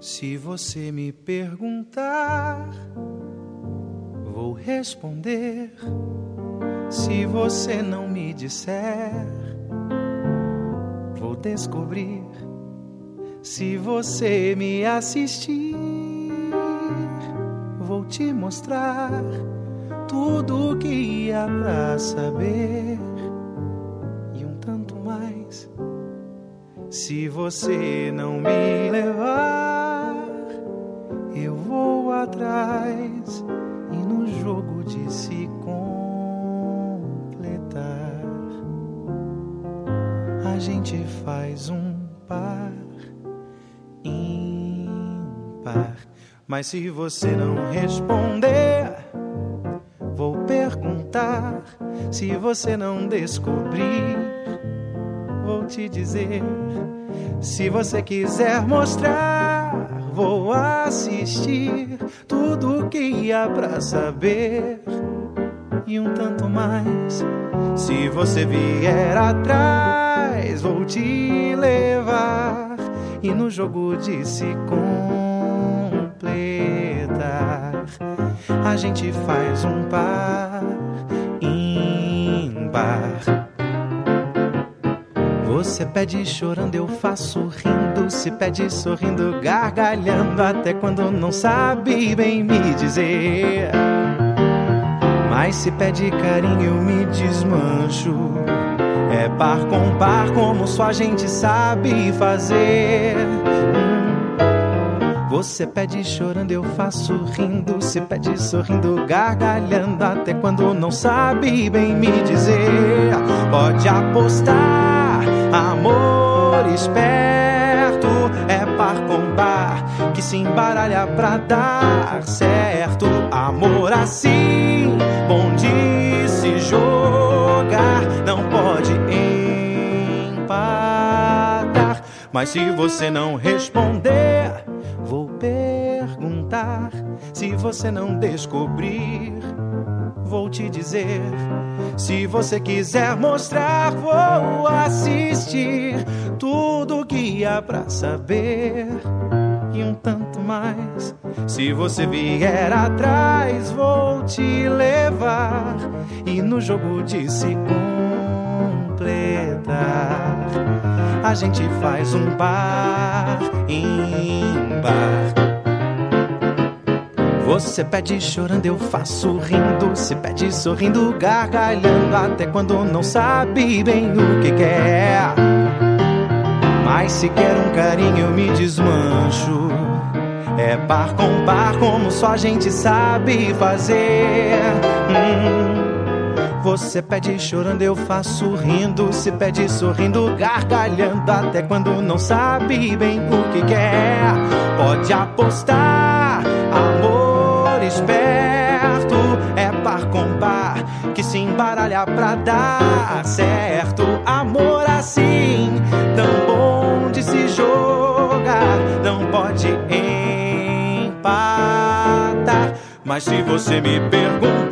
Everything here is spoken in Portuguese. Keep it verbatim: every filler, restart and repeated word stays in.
Se você me perguntar, vou responder. Se você não me disser, vou descobrir. Se você me assistir, vou te mostrar tudo o que há pra saber e um tanto mais. Se você não me levar, eu vou atrás e no jogo de se completar a gente faz um par ímpar. Mas se você não responder, vou perguntar. Se você não descobrir, vou te dizer. Se você quiser mostrar, vou assistir tudo que há pra saber e um tanto mais. Se você vier atrás, vou te levar e no jogo de se completar a gente faz um par ímpar. Você pede chorando, eu faço rindo. Se pede sorrindo, gargalhando, até quando não sabe bem me dizer. Mas se pede carinho, eu me desmancho. É par com par, como só a gente sabe fazer. hum. Você pede chorando, eu faço rindo. Se pede sorrindo, gargalhando, até quando não sabe bem me dizer. Pode apostar, amor esperto, é par com par que se embaralha pra dar certo. Amor assim, bom de se jogar, não pode empatar. Mas se você não responder, vou perguntar. Se você não descobrir, vou te dizer. Se você quiser mostrar, vou assistir tudo que há pra saber e um tanto mais. Se você vier atrás, vou te levar e no jogo de se completar a gente faz um par ímpar. Você pede chorando, eu faço rindo. Se pede sorrindo, gargalhando, até quando não sabe bem o que quer. Mas se quer um carinho, eu me desmancho. É par com par, como só a gente sabe fazer. hum. Você pede chorando, eu faço rindo. Se pede sorrindo, gargalhando, até quando não sabe bem o que quer. Pode apostar, amor esperto, é par com par que se embaralha pra dar certo. Amor assim, tão bom de se jogar, não pode empatar. Mas se você me perguntar,